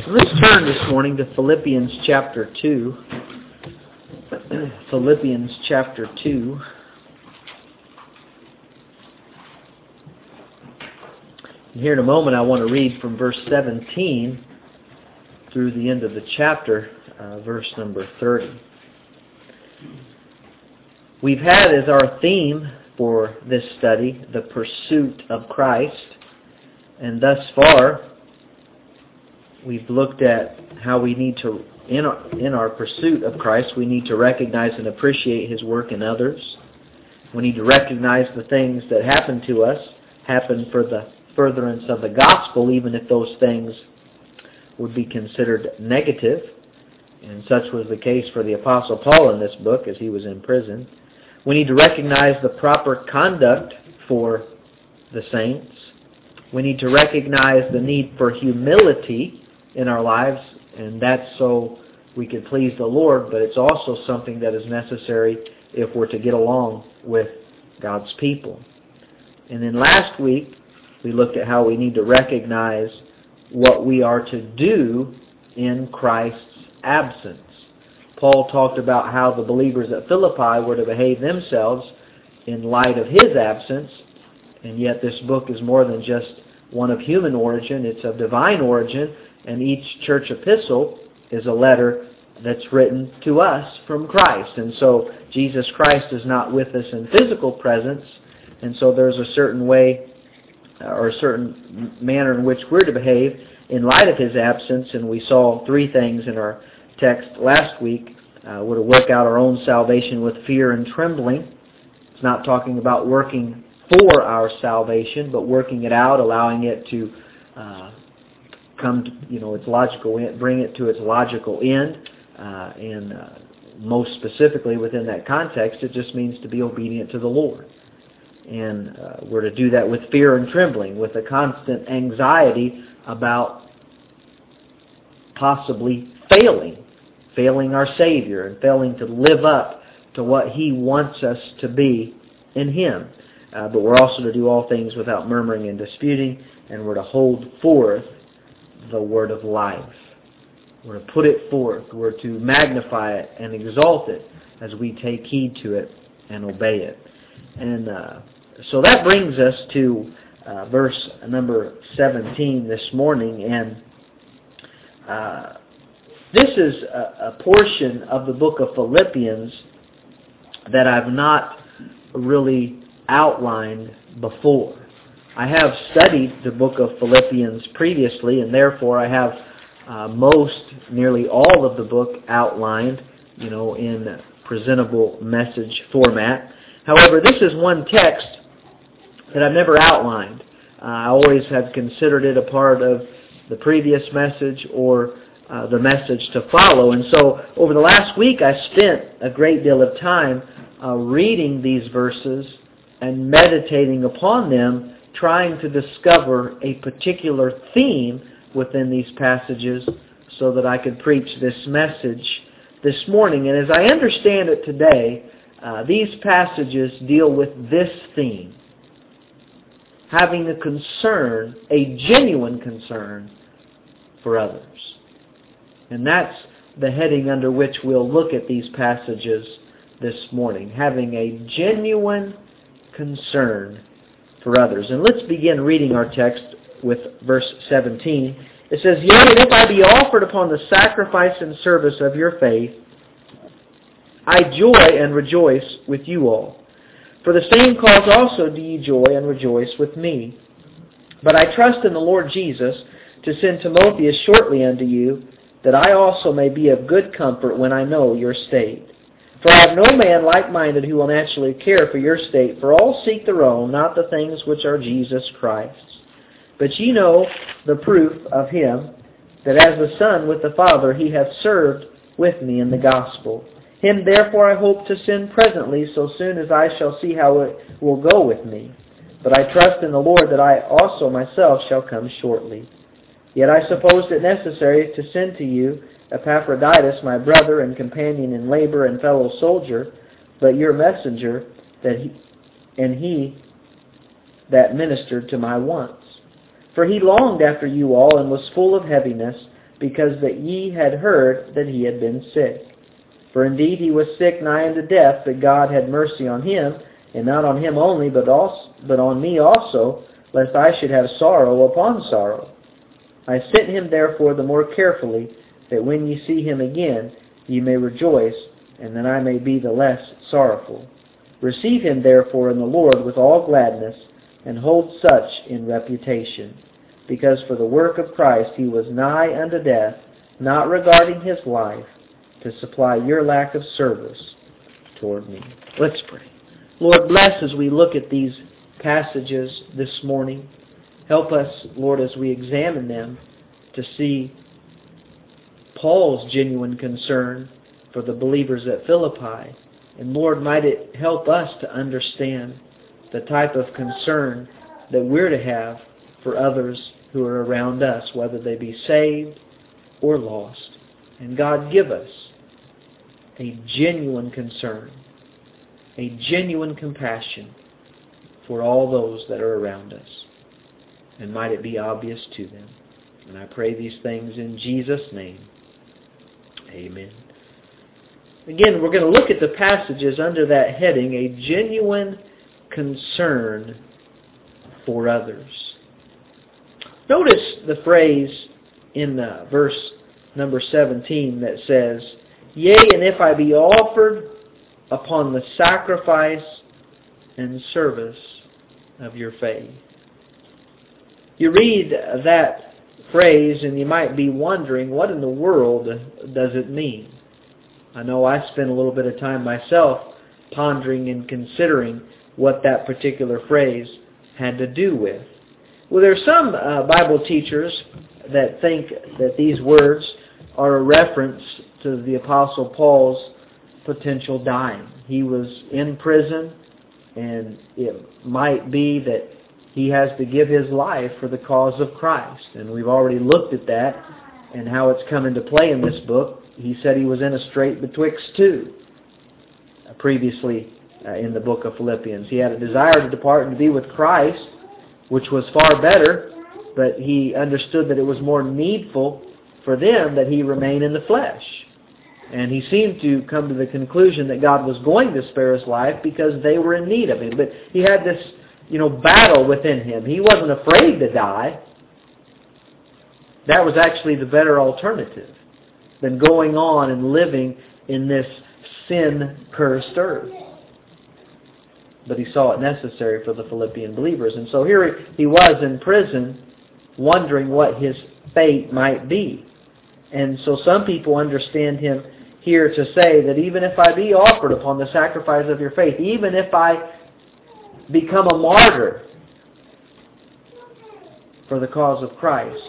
Let's turn this morning to Philippians chapter 2. Philippians chapter 2. And here in a moment I want to read from verse 17 through the end of the chapter, verse number 30. We've had as our theme for this study the pursuit of Christ, and thus far we've looked at how we need to, in our pursuit of Christ, we need to recognize and appreciate His work in others. We need to recognize the things that happen to us happen for the furtherance of the gospel, even if those things would be considered negative. And such was the case for the Apostle Paul in this book as he was in prison. We need to recognize the proper conduct for the saints. We need to recognize the need for humility in our lives, and that's so we can please the Lord, but it's also something that is necessary if we're to get along with God's people. And then last week, we looked at how we need to recognize what we are to do in Christ's absence. Paul talked about how the believers at Philippi were to behave themselves in light of his absence, and yet this book is more than just one of human origin. It's of divine origin, and each church epistle is a letter that's written to us from Christ. And so Jesus Christ is not with us in physical presence, and so there's a certain way or a certain manner in which we're to behave in light of His absence, and we saw three things in our text last week. We're to work out our own salvation with fear and trembling. It's not talking about working for our salvation, but working it out, allowing it to come to, its logical end, bring it to its logical end, and most specifically within that context, it just means to be obedient to the Lord. And we're to do that with fear and trembling, with a constant anxiety about possibly failing our Savior and failing to live up to what He wants us to be in Him. But we're also to do all things without murmuring and disputing, and we're to hold forth the word of life. We're to put it forth. We're to magnify it and exalt it as we take heed to it and obey it. And so that brings us to verse number 17 this morning, and this is a portion of the book of Philippians that I've not really outlined before. I have studied the book of Philippians previously, and therefore I have nearly all of the book outlined, in presentable message format. However, this is one text that I've never outlined. I always have considered it a part of the previous message or the message to follow. And so over the last week I spent a great deal of time reading these verses and meditating upon them, trying to discover a particular theme within these passages so that I could preach this message this morning. And as I understand it today, these passages deal with this theme: having a concern, a genuine concern for others. And that's the heading under which we'll look at these passages this morning: having a genuine concern for others. And let's begin reading our text with verse 17. It says, "Yea, and if I be offered upon the sacrifice and service of your faith, I joy and rejoice with you all. For the same cause also do ye joy and rejoice with me. But I trust in the Lord Jesus to send Timotheus shortly unto you, that I also may be of good comfort when I know your state. For I have no man like-minded who will naturally care for your state, for all seek their own, not the things which are Jesus Christ's. But ye know the proof of him, that as the Son with the Father he hath served with me in the gospel. Him therefore I hope to send presently, so soon as I shall see how it will go with me. But I trust in the Lord that I also myself shall come shortly. Yet I supposed it necessary to send to you Epaphroditus, my brother and companion in labor and fellow soldier, but your messenger, he that ministered to my wants. For he longed after you all, and was full of heaviness, because that ye had heard that he had been sick. For indeed he was sick nigh unto death, but God had mercy on him, and not on him only, but on me also, lest I should have sorrow upon sorrow. I sent him therefore the more carefully, that when ye see him again, ye may rejoice, and that I may be the less sorrowful. Receive him therefore in the Lord with all gladness, and hold such in reputation. Because for the work of Christ he was nigh unto death, not regarding his life, to supply your lack of service toward me. Let's pray. Lord, bless as we look at these passages this morning. Help us, Lord, as we examine them, to see Paul's genuine concern for the believers at Philippi. And Lord, might it help us to understand the type of concern that we're to have for others who are around us, whether they be saved or lost. And God, give us a genuine concern, a genuine compassion for all those that are around us. And might it be obvious to them. And I pray these things in Jesus' name. Amen. Again, we're going to look at the passages under that heading, a genuine concern for others. Notice the phrase in verse number 17 that says, Yea, and if I be offered upon the sacrifice and service of your faith. You read that phrase and you might be wondering, what in the world does it mean? I know I spent a little bit of time myself pondering and considering what that particular phrase had to do with. Well, there are some Bible teachers that think that these words are a reference to the Apostle Paul's potential dying. He was in prison, and it might be that he has to give his life for the cause of Christ. And we've already looked at that and how it's come into play in this book. He said he was in a strait betwixt two previously in the book of Philippians. He had a desire to depart and to be with Christ, which was far better, but he understood that it was more needful for them that he remain in the flesh. And he seemed to come to the conclusion that God was going to spare his life because they were in need of him. But he had this, battle within him. He wasn't afraid to die. That was actually the better alternative than going on and living in this sin-cursed earth. But he saw it necessary for the Philippian believers. And so here he was in prison wondering what his fate might be. And so some people understand him here to say that even if I be offered upon the sacrifice of your faith, even if I become a martyr for the cause of Christ,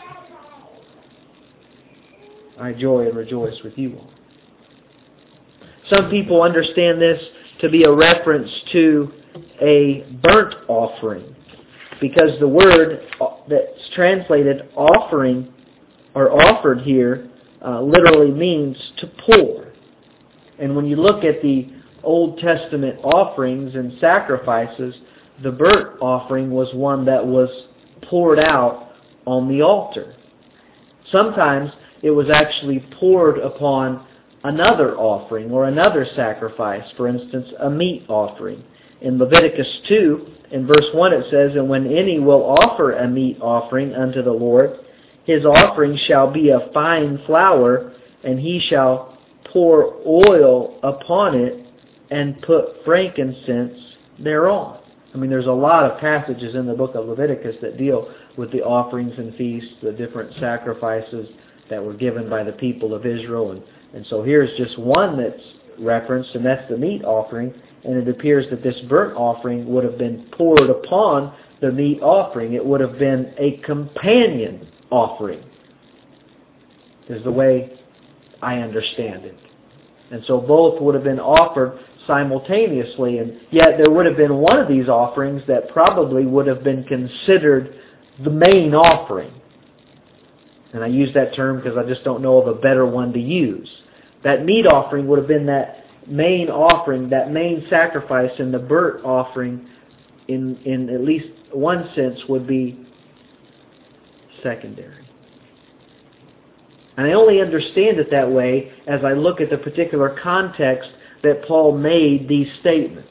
I joy and rejoice with you all. Some people understand this to be a reference to a burnt offering, because the word that's translated offering or offered here literally means to pour. And when you look at the Old Testament offerings and sacrifices, the burnt offering was one that was poured out on the altar. Sometimes it was actually poured upon another offering or another sacrifice, for instance, a meat offering. In Leviticus 2, in verse 1 it says, And when any will offer a meat offering unto the Lord, his offering shall be of fine flour, and he shall pour oil upon it and put frankincense thereon. I mean, there's a lot of passages in the book of Leviticus that deal with the offerings and feasts, the different sacrifices that were given by the people of Israel. And so here's just one that's referenced, and that's the meat offering. And it appears that this burnt offering would have been poured upon the meat offering. It would have been a companion offering, is the way I understand it. And so both would have been offered simultaneously, and yet there would have been one of these offerings that probably would have been considered the main offering. And I use that term because I just don't know of a better one to use. That meat offering would have been that main offering, that main sacrifice, and the burnt offering, in at least one sense, would be secondary. And I only understand it that way as I look at the particular context that Paul made these statements.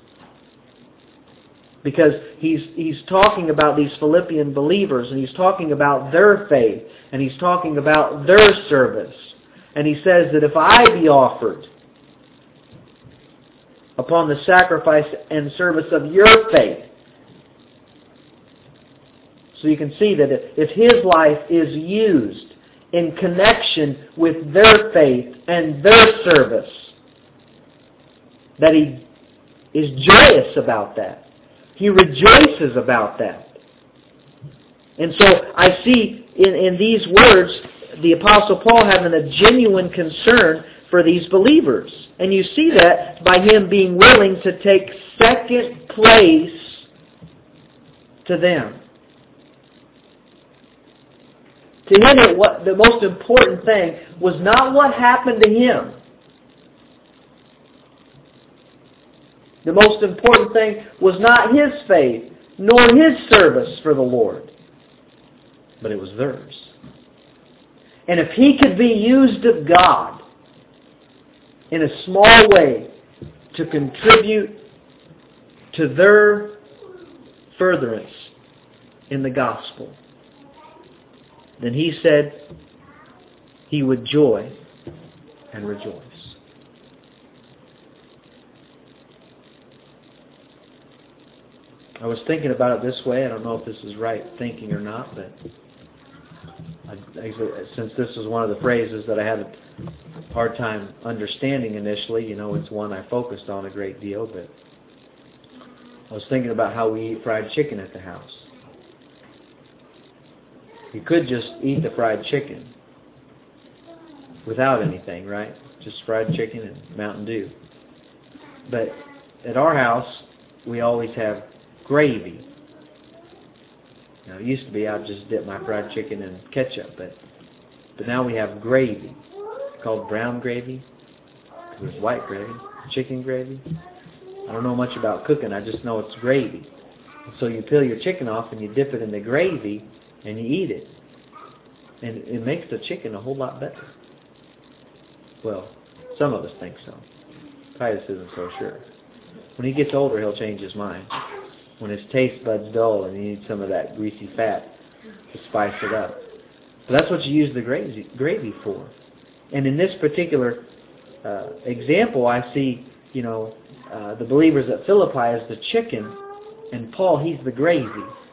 Because he's talking about these Philippian believers, and he's talking about their faith, and he's talking about their service. And he says that if I be offered upon the sacrifice and service of your faith, so you can see that if his life is used in connection with their faith and their service, that he is joyous about that. He rejoices about that. And so I see in these words the Apostle Paul having a genuine concern for these believers. And you see that by him being willing to take second place to them. To him, the most important thing was not what happened to him. The most important thing was not his faith, nor his service for the Lord, but it was theirs. And if he could be used of God in a small way to contribute to their furtherance in the gospel, then he said he would joy and rejoice. I was thinking about it this way. I don't know if this is right thinking or not, but since this is one of the phrases that I had a hard time understanding initially, it's one I focused on a great deal, but I was thinking about how we eat fried chicken at the house. You could just eat the fried chicken without anything, right? Just fried chicken and Mountain Dew. But at our house, we always have gravy. Now, it used to be I'd just dip my fried chicken in ketchup, but now we have gravy. It's called brown gravy. There's white gravy, chicken gravy. I don't know much about cooking. I just know it's gravy. So you peel your chicken off and you dip it in the gravy and you eat it. And it makes the chicken a whole lot better. Well, some of us think so. Titus isn't so sure. When he gets older, he'll change his mind. When his taste bud's dull and he needs some of that greasy fat to spice it up. So that's what you use the gravy for. And in this particular example, I see, the believers at Philippi as the chicken, and Paul, he's the gravy.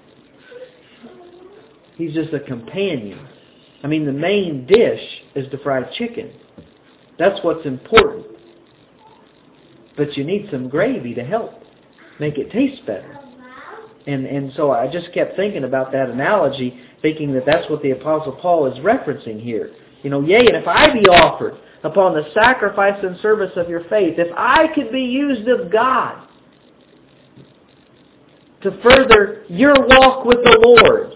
He's just a companion. I mean, the main dish is the fried chicken. That's what's important. But you need some gravy to help make it taste better. And so I just kept thinking about that analogy, thinking that that's what the Apostle Paul is referencing here. Yea, and if I be offered upon the sacrifice and service of your faith, if I could be used of God to further your walk with the Lord,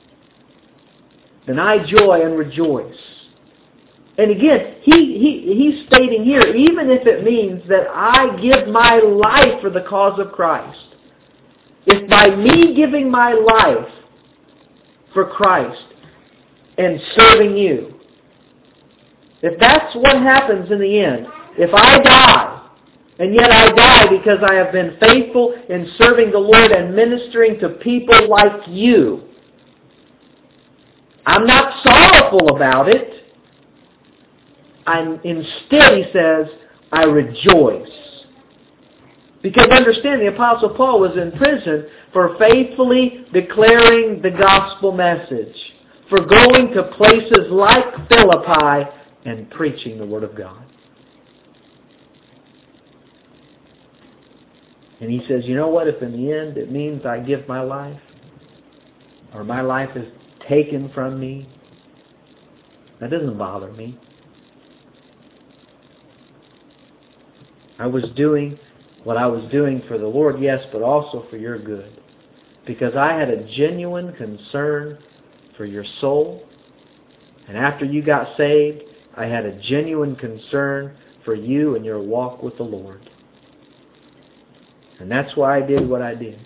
then I joy and rejoice. And again, he's stating here, even if it means that I give my life for the cause of Christ, if by me giving my life for Christ and serving you, if that's what happens in the end, if I die, and yet I die because I have been faithful in serving the Lord and ministering to people like you, I'm not sorrowful about it. Instead, he says, I rejoice. Because understand, the Apostle Paul was in prison for faithfully declaring the gospel message, for going to places like Philippi and preaching the Word of God. And he says, you know what, if in the end it means I give my life, or my life is taken from me, that doesn't bother me. I was doing what I was doing for the Lord, yes, but also for your good. Because I had a genuine concern for your soul. And after you got saved, I had a genuine concern for you and your walk with the Lord. And that's why I did what I did.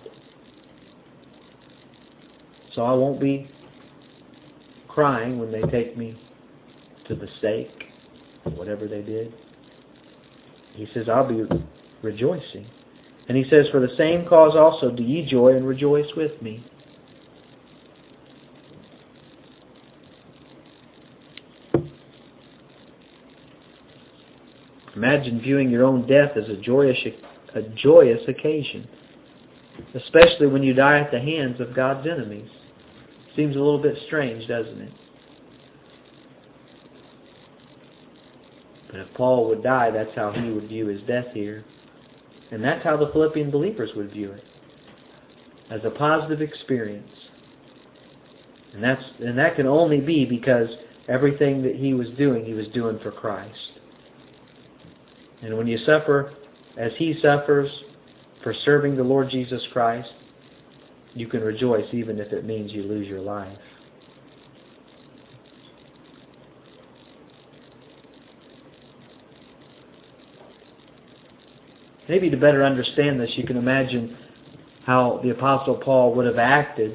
So I won't be crying when they take me to the stake, whatever they did. He says, I'll be rejoicing. And he says, for the same cause also do ye joy and rejoice with me. Imagine viewing your own death as a joyous occasion, especially when you die at the hands of God's enemies. Seems a little bit strange, doesn't it? But if Paul would die, that's how he would view his death here. And that's how the Philippian believers would view it, as a positive experience. And that can only be because everything that he was doing for Christ. And when you suffer as he suffers for serving the Lord Jesus Christ, you can rejoice even if it means you lose your life. Maybe to better understand this, you can imagine how the Apostle Paul would have acted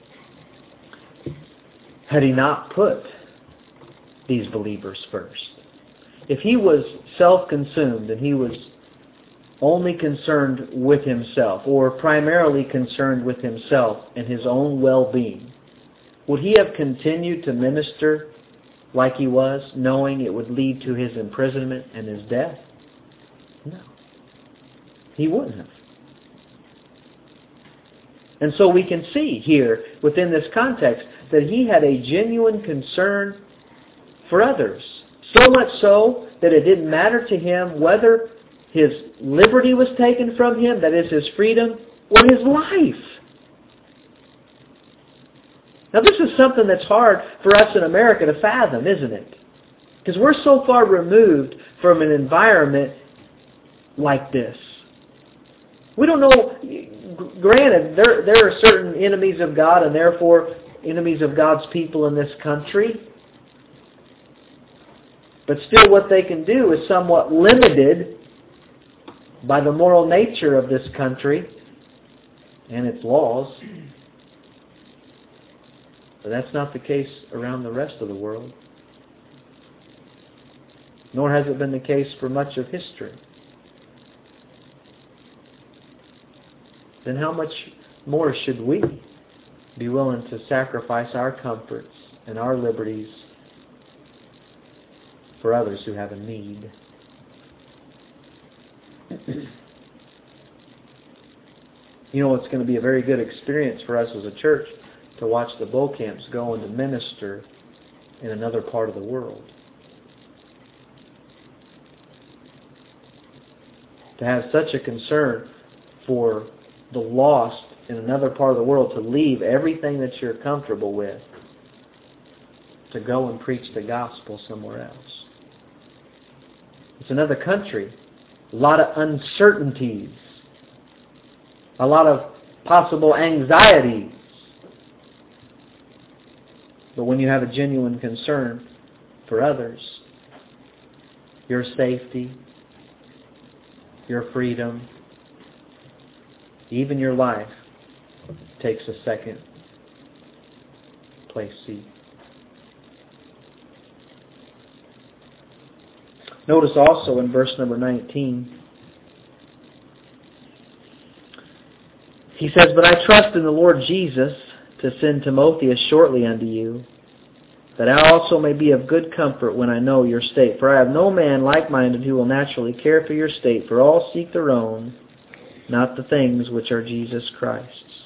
had he not put these believers first. If he was self-consumed and he was only concerned with himself, or primarily concerned with himself and his own well-being, would he have continued to minister like he was, knowing it would lead to his imprisonment and his death? No. He wouldn't have. And so we can see here, within this context, that he had a genuine concern for others. So much so that it didn't matter to him whether his liberty was taken from him, that is his freedom, or his life. Now this is something that's hard for us in America to fathom, isn't it? Because we're so far removed from an environment like this. We don't know, granted, there are certain enemies of God and therefore enemies of God's people in this country. But still what they can do is somewhat limited by the moral nature of this country and its laws. But that's not the case around the rest of the world. Nor has it been the case for much of history. Then how much more should we be willing to sacrifice our comforts and our liberties for others who have a need? You know, it's going to be a very good experience for us as a church to watch the bowl camps go and to minister in another part of the world. To have such a concern for the lost in another part of the world, to leave everything that you're comfortable with to go and preach the gospel somewhere else. It's another country. A lot of uncertainties. A lot of possible anxieties. But when you have a genuine concern for others, your safety, your freedom, even your life takes a second place seat. Notice also in verse number 19, he says, "But I trust in the Lord Jesus to send Timotheus shortly unto you, that I also may be of good comfort when I know your state. For I have no man like-minded who will naturally care for your state, for all seek their own, not the things which are Jesus Christ's."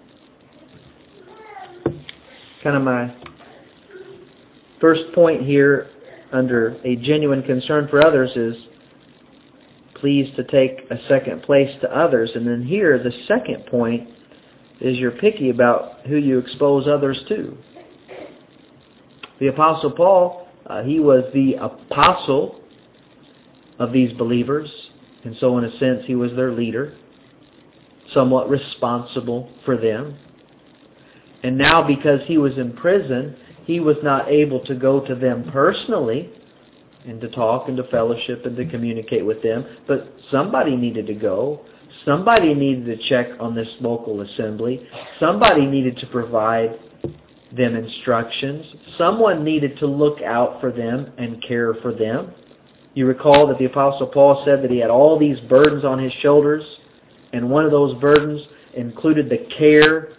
Kind of my first point here under a genuine concern for others is pleased to take a second place to others. And then here, the second point is you're picky about who you expose others to. The Apostle Paul, he was the apostle of these believers, and so in a sense he was their leader, somewhat responsible for them. And now because he was in prison, he was not able to go to them personally and to talk and to fellowship and to communicate with them, but somebody needed to go. Somebody needed to check on this local assembly. Somebody needed to provide them instructions. Someone needed to look out for them and care for them. You recall that the Apostle Paul said that he had all these burdens on his shoulders, and one of those burdens included the care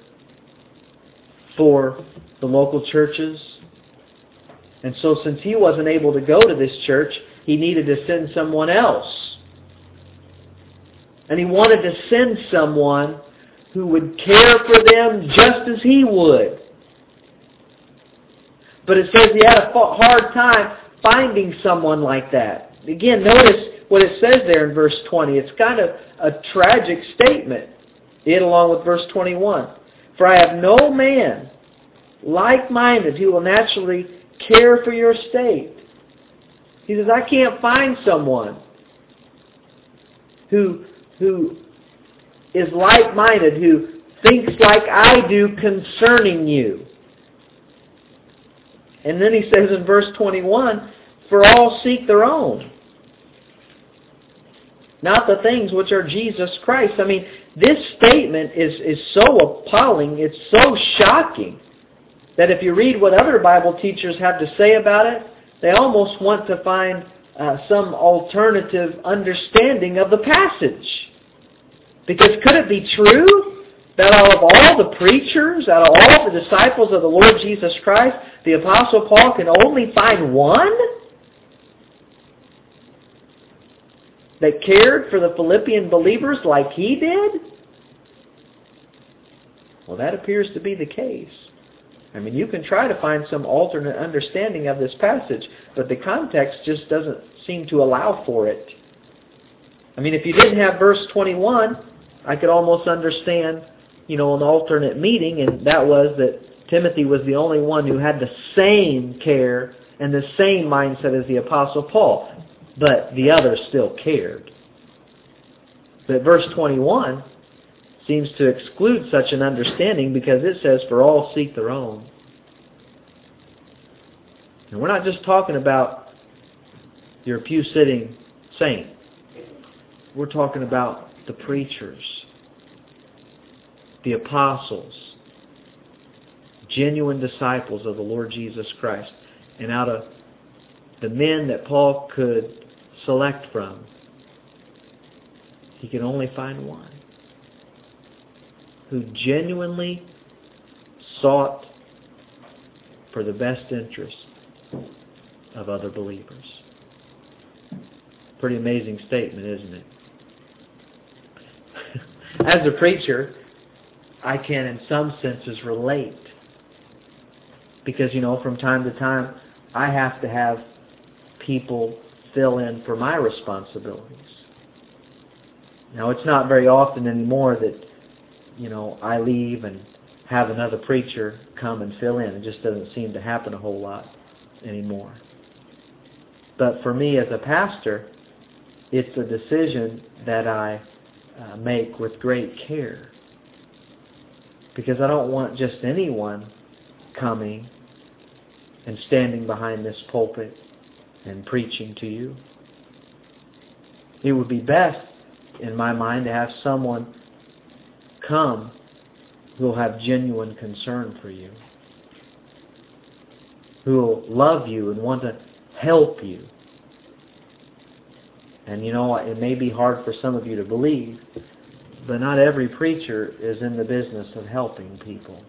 for the local churches. And so since he wasn't able to go to this church, he needed to send someone else. And he wanted to send someone who would care for them just as he would. But it says he had a hard time finding someone like that. Again, notice what it says there in verse 20. It's kind of a tragic statement. It along with verse 21. For I have no man like-minded who will naturally care for your state. He says, I can't find someone who is like-minded, who thinks like I do concerning you. And then he says in verse 21, for all seek their own, not the things which are Jesus Christ. I mean, this statement is so appalling, it's so shocking, that if you read what other Bible teachers have to say about it, they almost want to find some alternative understanding of the passage. Because could it be true that out of all the preachers, out of all the disciples of the Lord Jesus Christ, the Apostle Paul can only find one that cared for the Philippian believers like he did? Well, that appears to be the case. I mean, you can try to find some alternate understanding of this passage, but the context just doesn't seem to allow for it. I mean, if you didn't have verse 21, I could almost understand, an alternate meaning, and that was that Timothy was the only one who had the same care and the same mindset as the Apostle Paul, but the others still cared. But verse 21 seems to exclude such an understanding because it says, for all seek their own. And we're not just talking about your pew-sitting saint. We're talking about the preachers, the apostles, genuine disciples of the Lord Jesus Christ. And out of the men that Paul could select from, he could only find one who genuinely sought for the best interest of other believers. Pretty amazing statement, isn't it? As a preacher, I can in some senses relate. Because, from time to time, I have to have people fill in for my responsibilities. Now, it's not very often anymore that I leave and have another preacher come and fill in. It just doesn't seem to happen a whole lot anymore. But for me as a pastor, it's a decision that I make with great care. Because I don't want just anyone coming and standing behind this pulpit and preaching to you. It would be best, in my mind, to have someone come who will have genuine concern for you, who will love you and want to help you. And it may be hard for some of you to believe, but not every preacher is in the business of helping people.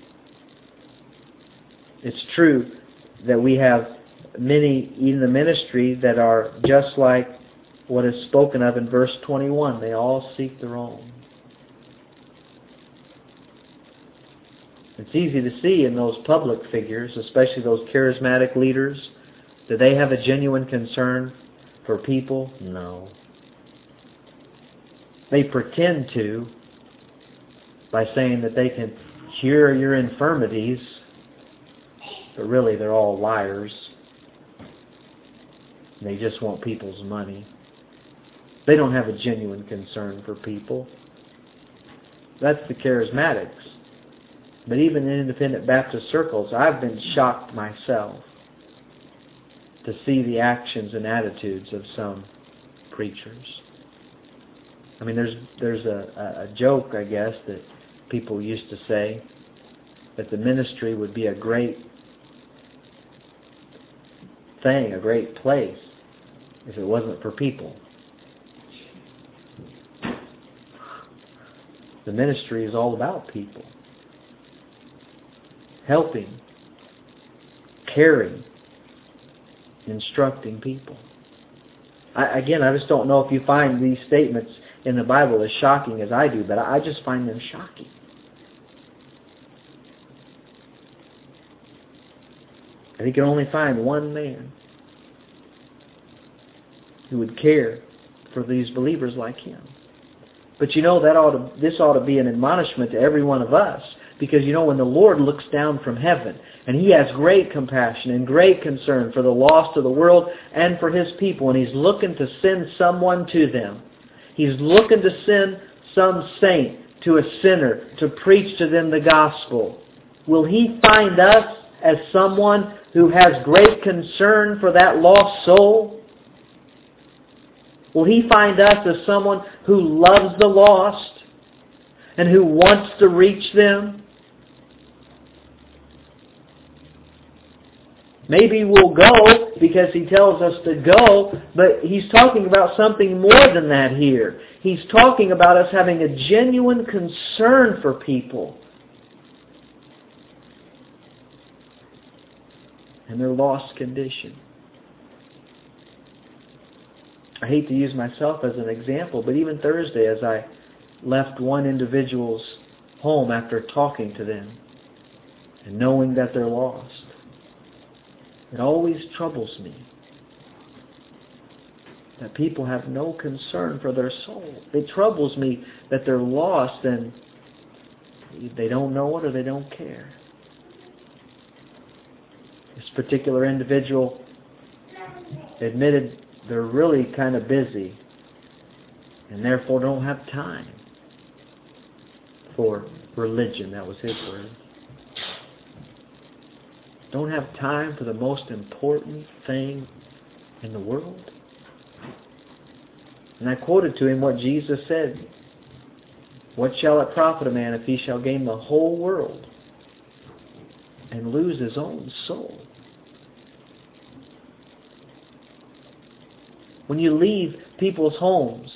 It's true that we have many in the ministry that are just like what is spoken of in verse 21. They all seek their own. It's easy to see in those public figures, especially those charismatic leaders, do they have a genuine concern for people? No. They pretend to by saying that they can cure your infirmities, but really they're all liars. They just want people's money. They don't have a genuine concern for people. That's the charismatics. But even in independent Baptist circles, I've been shocked myself to see the actions and attitudes of some preachers. I mean, there's a joke, I guess, that people used to say that the ministry would be a great thing, a great place, if it wasn't for people. The ministry is all about people. Helping, caring, instructing people. I just don't know if you find these statements in the Bible as shocking as I do, but I just find them shocking. And he can only find one man who would care for these believers like him. But this ought to be an admonishment to every one of us. Because when the Lord looks down from heaven and He has great compassion and great concern for the lost of the world and for His people, and He's looking to send someone to them. He's looking to send some saint to a sinner to preach to them the gospel. Will He find us as someone who has great concern for that lost soul? Will He find us as someone who loves the lost and who wants to reach them? Maybe we'll go because He tells us to go, but He's talking about something more than that here. He's talking about us having a genuine concern for people and their lost condition. I hate to use myself as an example, but even Thursday as I left one individual's home after talking to them and knowing that they're lost, it always troubles me that people have no concern for their soul. It troubles me that they're lost and they don't know it or they don't care. This particular individual admitted they're really kind of busy and therefore don't have time for religion. That was his word. Don't have time for the most important thing in the world. And I quoted to him what Jesus said. What shall it profit a man if he shall gain the whole world and lose his own soul? When you leave people's homes,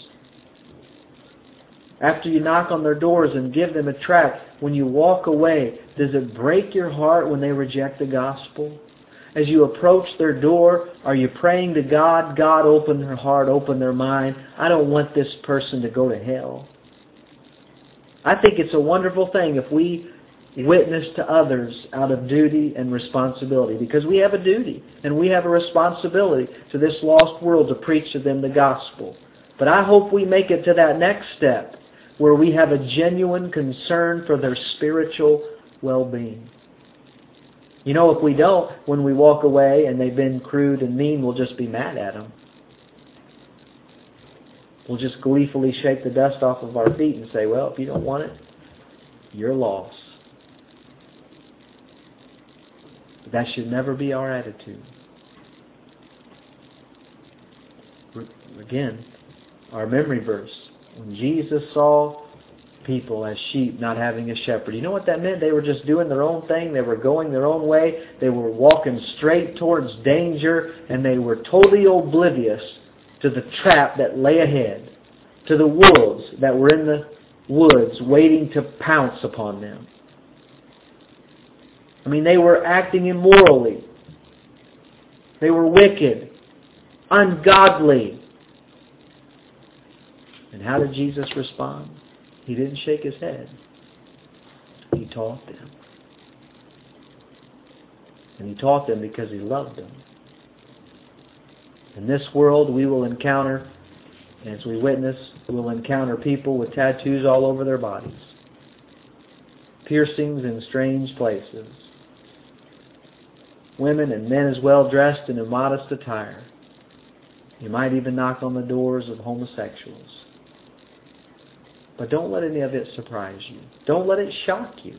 after you knock on their doors and give them a tract, when you walk away, does it break your heart when they reject the gospel? As you approach their door, are you praying to God, God, open their heart, open their mind. I don't want this person to go to hell. I think it's a wonderful thing if we witness to others out of duty and responsibility, because we have a duty and we have a responsibility to this lost world to preach to them the gospel. But I hope we make it to that next step where we have a genuine concern for their spiritual well-being. If we don't, when we walk away and they've been crude and mean, we'll just be mad at them. We'll just gleefully shake the dust off of our feet and say, well, if you don't want it, you're lost. But that should never be our attitude. Again, our memory verse. When Jesus saw people as sheep not having a shepherd, you know what that meant? They were just doing their own thing. They were going their own way. They were walking straight towards danger, and they were totally oblivious to the trap that lay ahead, to the wolves that were in the woods waiting to pounce upon them. They were acting immorally. They were wicked, ungodly. And how did Jesus respond? He didn't shake his head. He taught them. And He taught them because He loved them. In this world we will encounter, as we witness, we'll encounter people with tattoos all over their bodies. Piercings in strange places. Women and men as well dressed in immodest attire. You might even knock on the doors of homosexuals. But don't let any of it surprise you. Don't let it shock you.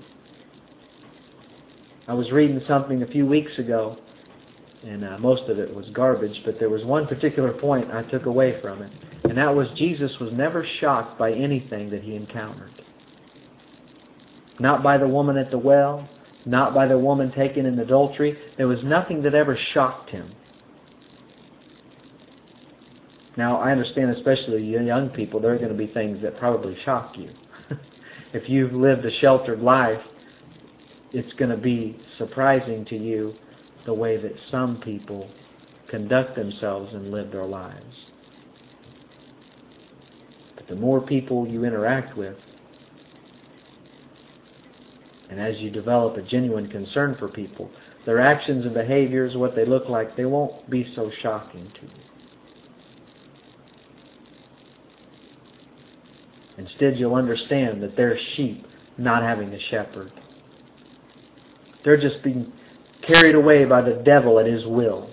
I was reading something a few weeks ago, and most of it was garbage, but there was one particular point I took away from it, and that was Jesus was never shocked by anything that He encountered. Not by the woman at the well, not by the woman taken in adultery. There was nothing that ever shocked him. Now, I understand, especially you young people, there are going to be things that probably shock you. If you've lived a sheltered life, it's going to be surprising to you the way that some people conduct themselves and live their lives. But the more people you interact with, and as you develop a genuine concern for people, their actions and behaviors, what they look like, they won't be so shocking to you. Instead, you'll understand that they're sheep not having a shepherd. They're just being carried away by the devil at his will.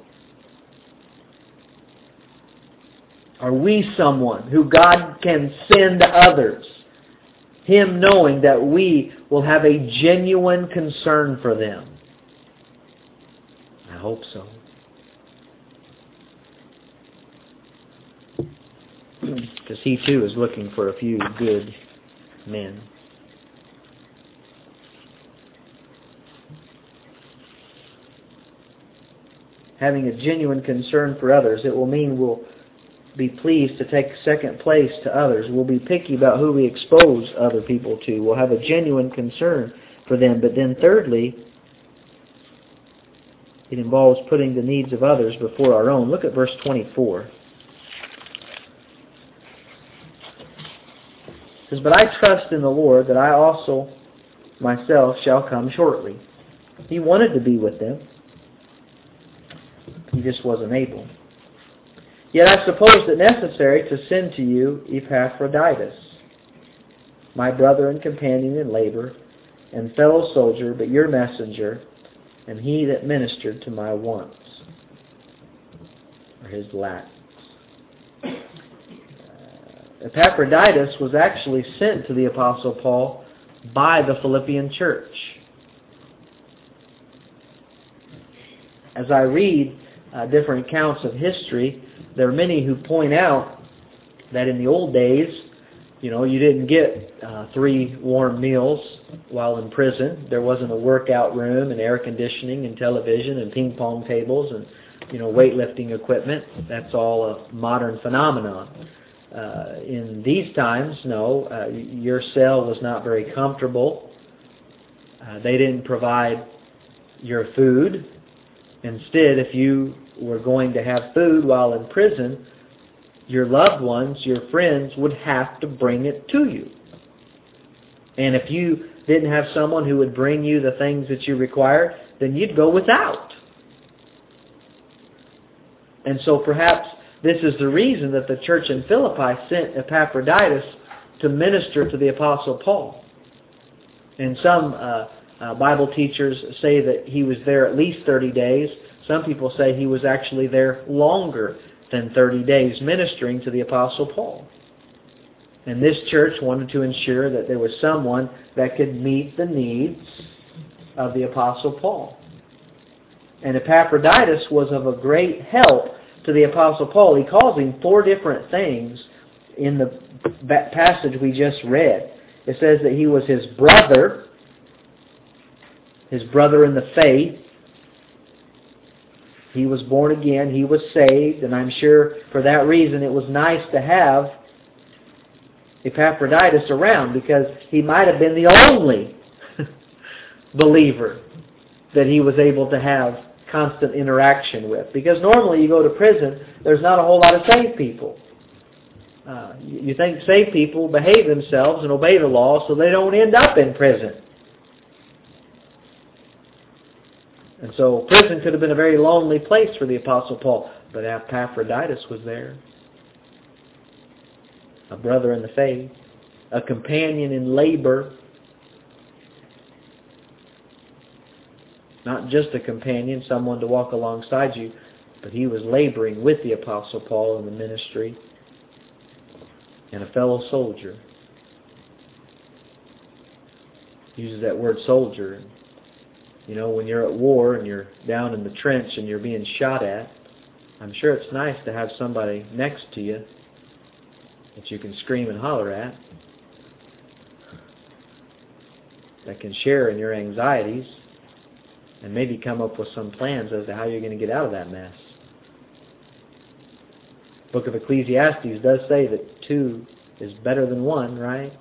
Are we someone who God can send to others, Him knowing that we will have a genuine concern for them? I hope so. Because He too is looking for a few good men. Having a genuine concern for others, it will mean we'll be pleased to take second place to others. We'll be picky about who we expose other people to. We'll have a genuine concern for them. But then thirdly, it involves putting the needs of others before our own. Look at verse 24. It says, "But I trust in the Lord that I also myself shall come shortly." He wanted to be with them. He just wasn't able. "Yet I supposed it necessary to send to you Epaphroditus, my brother and companion in labor, and fellow soldier, but your messenger, and he that ministered to my wants," or his lacks. Epaphroditus was actually sent to the Apostle Paul by the Philippian church. As I read different accounts of history, there are many who point out that in the old days, you didn't get 3 warm meals while in prison. There wasn't a workout room and air conditioning and television and ping pong tables and weightlifting equipment. That's all a modern phenomenon. In these times, no, your cell was not very comfortable. They didn't provide your food. Instead, if you were going to have food while in prison, your loved ones, your friends, would have to bring it to you. And if you didn't have someone who would bring you the things that you required, then you'd go without. And so perhaps this is the reason that the church in Philippi sent Epaphroditus to minister to the Apostle Paul. And some Bible teachers say that he was there at least 30 days. Some people say he was actually there longer than 30 days ministering to the Apostle Paul. And this church wanted to ensure that there was someone that could meet the needs of the Apostle Paul. And Epaphroditus was of a great help to the Apostle Paul. He calls him 4 different things in the passage we just read. It says that he was his brother in the faith. He was born again. He was saved. And I'm sure for that reason it was nice to have Epaphroditus around, because he might have been the only believer that he was able to have constant interaction with. Because normally you go to prison, there's not a whole lot of saved people. You think saved people behave themselves and obey the law so they don't end up in prison. And so prison could have been a very lonely place for the Apostle Paul. But Epaphroditus was there. A brother in the faith. A companion in labor. Not just a companion, someone to walk alongside you, but he was laboring with the Apostle Paul in the ministry. And a fellow soldier. He uses that word soldier. When you're at war and you're down in the trench and you're being shot at, I'm sure it's nice to have somebody next to you that you can scream and holler at, that can share in your anxieties. and maybe come up with some plans as to how you're going to get out of that mess. Book of Ecclesiastes does say that 2 is better than 1, right?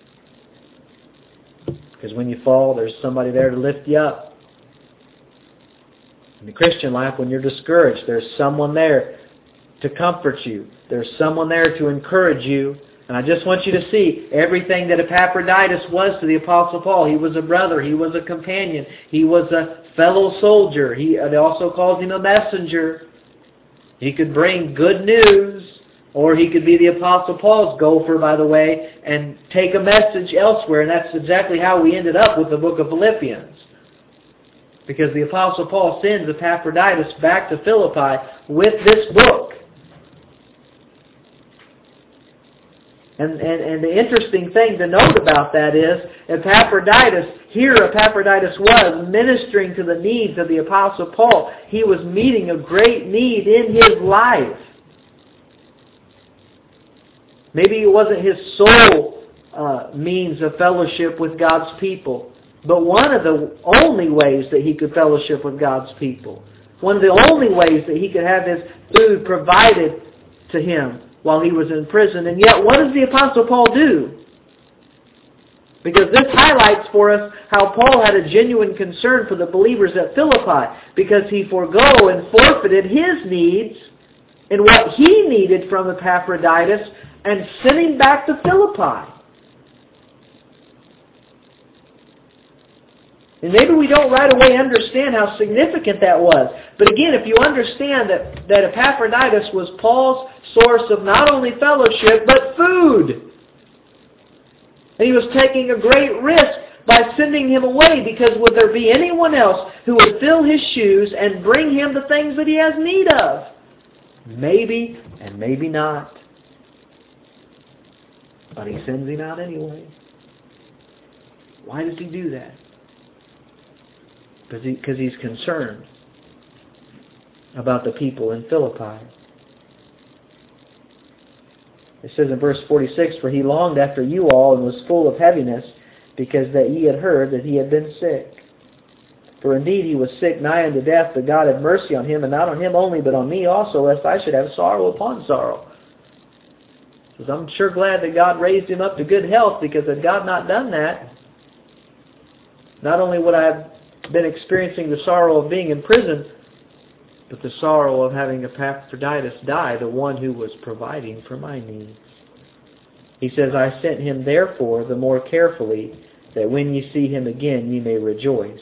Because when you fall, there's somebody there to lift you up. In the Christian life, when you're discouraged, there's someone there to comfort you. There's someone there to encourage you. And I just want you to see everything that Epaphroditus was to the Apostle Paul. He was a brother. He was a companion. He was a fellow soldier. It also calls him a messenger. He could bring good news, or he could be the Apostle Paul's gopher, by the way, and take a message elsewhere. And that's exactly how we ended up with the book of Philippians. Because the Apostle Paul sends Epaphroditus back to Philippi with this book. And the interesting thing to note about that is Epaphroditus was ministering to the needs of the Apostle Paul. He was meeting a great need in his life. Maybe it wasn't his sole means of fellowship with God's people, but one of the only ways that he could fellowship with God's people. One of the only ways that he could have his food provided to him while he was in prison. And yet, what does the Apostle Paul do? Because this highlights for us how Paul had a genuine concern for the believers at Philippi, because he forego and forfeited his needs and what he needed from Epaphroditus and sent him back to Philippi. And maybe we don't right away understand how significant that was. But again, if you understand that Epaphroditus was Paul's source of not only fellowship, but food. And he was taking a great risk by sending him away, because would there be anyone else who would fill his shoes and bring him the things that he has need of? Maybe, and maybe not. But he sends him out anyway. Why does he do that? Because he's concerned about the people in Philippi. It says in verse 46, "For he longed after you all, and was full of heaviness, because that ye had heard that he had been sick. For indeed he was sick nigh unto death, but God had mercy on him, and not on him only, but on me also, lest I should have sorrow upon sorrow." He says, I'm sure glad that God raised him up to good health, because had God not done that, not only would I have been experiencing the sorrow of being in prison, but the sorrow of having Epaphroditus die, the one who was providing for my needs. He says, "I sent him therefore the more carefully, that when ye see him again ye may rejoice,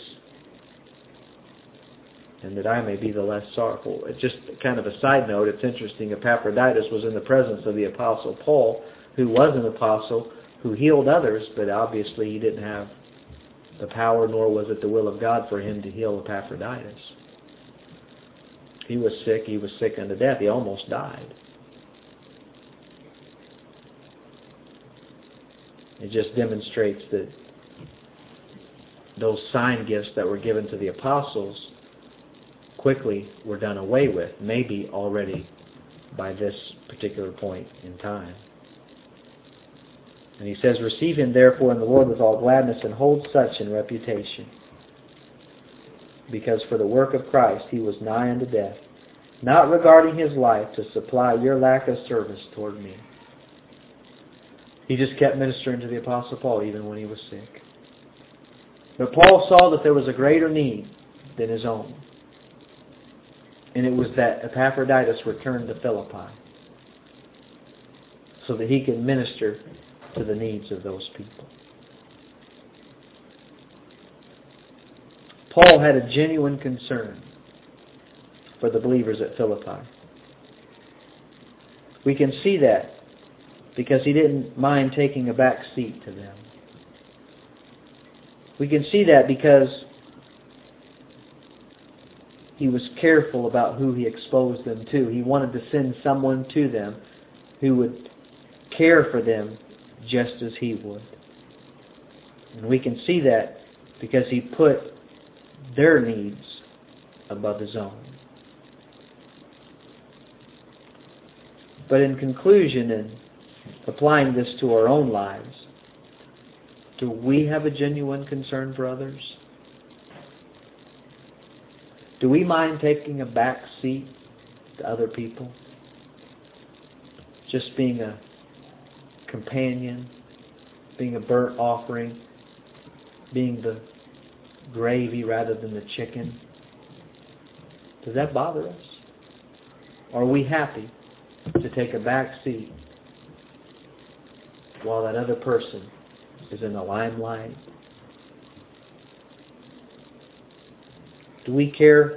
and that I may be the less sorrowful." It's just kind of a side note. It's interesting. Epaphroditus was in the presence of the Apostle Paul, who was an apostle, who healed others, but obviously he didn't have the power, nor was it the will of God for him to heal Epaphroditus. He was sick. He was sick unto death. He almost died. It just demonstrates that those sign gifts that were given to the apostles quickly were done away with, maybe already by this particular point in time. And he says, "Receive him therefore in the Lord with all gladness, and hold such in reputation. Because for the work of Christ he was nigh unto death, not regarding his life to supply your lack of service toward me." He just kept ministering to the Apostle Paul even when he was sick. But Paul saw that there was a greater need than his own. And it was that Epaphroditus returned to Philippi, so that he could minister to the needs of those people. Paul had a genuine concern for the believers at Philippi. We can see that because he didn't mind taking a back seat to them. We can see that because he was careful about who he exposed them to. He wanted to send someone to them who would care for them just as he would. And we can see that because he put their needs above his own. But in conclusion, and applying this to our own lives, do we have a genuine concern for others? Do we mind taking a back seat to other people? Just being a companion, being a burnt offering, being the gravy rather than the chicken? Does that bother us? Are we happy to take a back seat while that other person is in the limelight? Do we care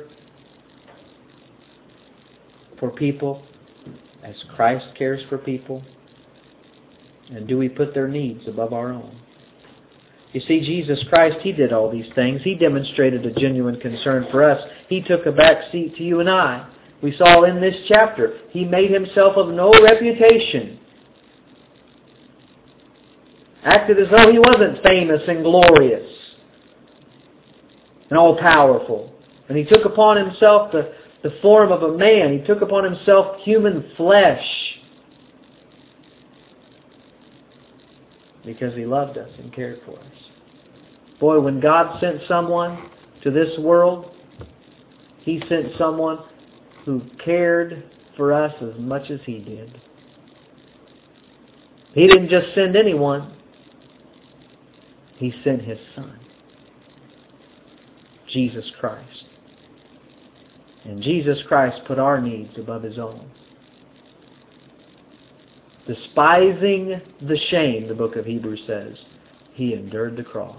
for people as Christ cares for people? And do we put their needs above our own? You see, Jesus Christ, He did all these things. He demonstrated a genuine concern for us. He took a back seat to you and I. We saw in this chapter, He made Himself of no reputation. Acted as though He wasn't famous and glorious and all-powerful. And He took upon Himself the form of a man. He took upon Himself human flesh because He loved us and cared for us. Boy, when God sent someone to this world, He sent someone who cared for us as much as He did. He didn't just send anyone. He sent His Son, Jesus Christ. And Jesus Christ put our needs above His own. Despising the shame, the book of Hebrews says, He endured the cross.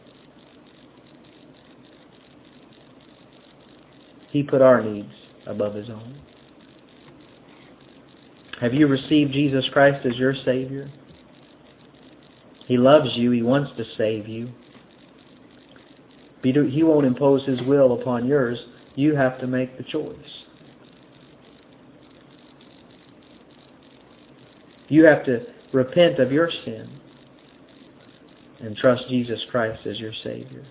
He put our needs above His own. Have you received Jesus Christ as your Savior? He loves you. He wants to save you. He won't impose His will upon yours. You have to make the choice. You have to repent of your sin and trust Jesus Christ as your Savior.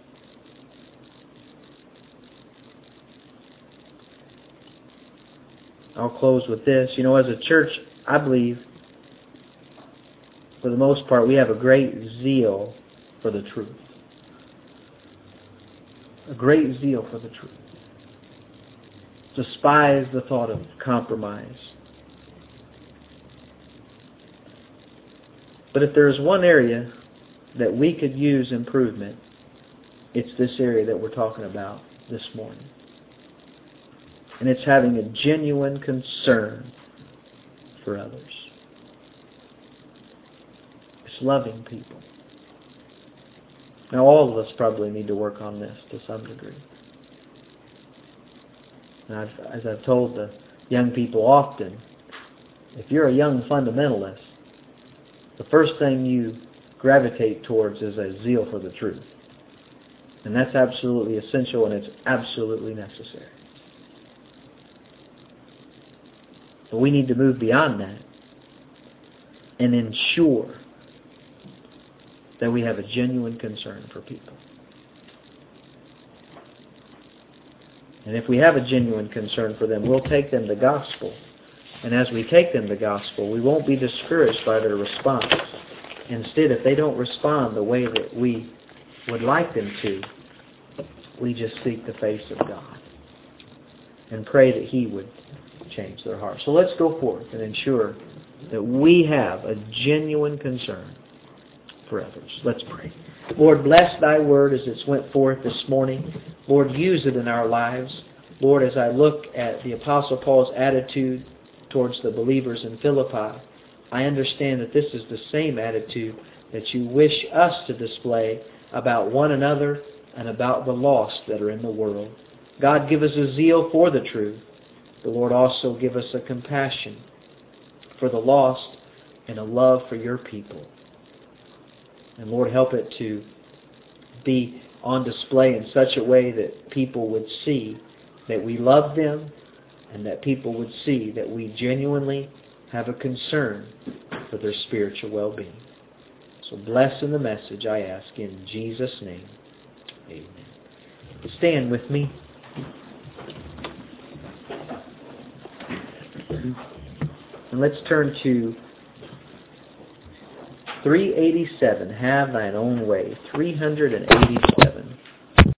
I'll close with this. You know, as a church, I believe, for the most part, we have a great zeal for the truth. A great zeal for the truth. Despise the thought of compromise. But if there's one area that we could use improvement, it's this area that we're talking about this morning. And it's having a genuine concern for others. It's loving people. Now, all of us probably need to work on this to some degree. And as I've told the young people often, if you're a young fundamentalist, the first thing you gravitate towards is a zeal for the truth. And that's absolutely essential, and it's absolutely necessary. But we need to move beyond that and ensure that we have a genuine concern for people. And if we have a genuine concern for them, we'll take them the gospel. And as we take them the gospel, we won't be discouraged by their response. Instead, if they don't respond the way that we would like them to, we just seek the face of God and pray that He would change their hearts. So let's go forth and ensure that we have a genuine concern for others. Let's pray. Lord, bless Thy word as it's went forth this morning. Lord, use it in our lives. Lord, as I look at the Apostle Paul's attitude towards the believers in Philippi, I understand that this is the same attitude that You wish us to display about one another and about the lost that are in the world. God, give us a zeal for the truth. The Lord also give us a compassion for the lost and a love for Your people. And Lord, help it to be on display in such a way that people would see that we love them and that people would see that we genuinely have a concern for their spiritual well-being. So bless in the message, I ask in Jesus' name. Amen. Stand with me. And let's turn to 387, Have Thine Own Way, 387.